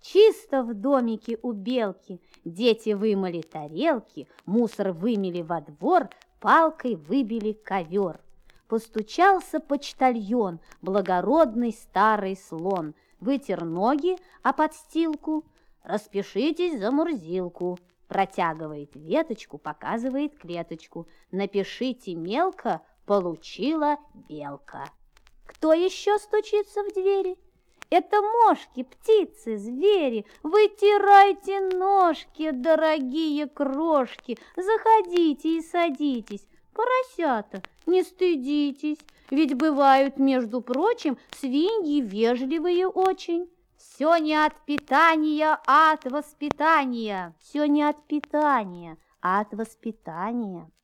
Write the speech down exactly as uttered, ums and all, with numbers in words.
Чисто в домике у белки. Дети вымыли тарелки, мусор вымели во двор, палкой выбили ковер. Постучался почтальон, благородный старый слон, вытер ноги о подстилку. «Распишитесь за Мурзилку». Протягивает веточку, показывает клеточку. «Напишите мелко, получила белка». Кто еще стучится в двери? Это мошки, птицы, звери. Вытирайте ножки, дорогие крошки. Заходите и садитесь. Поросята, не стыдитесь, ведь бывают, между прочим, свиньи вежливые очень. Все не от питания, а от воспитания. Все не от питания, а от воспитания.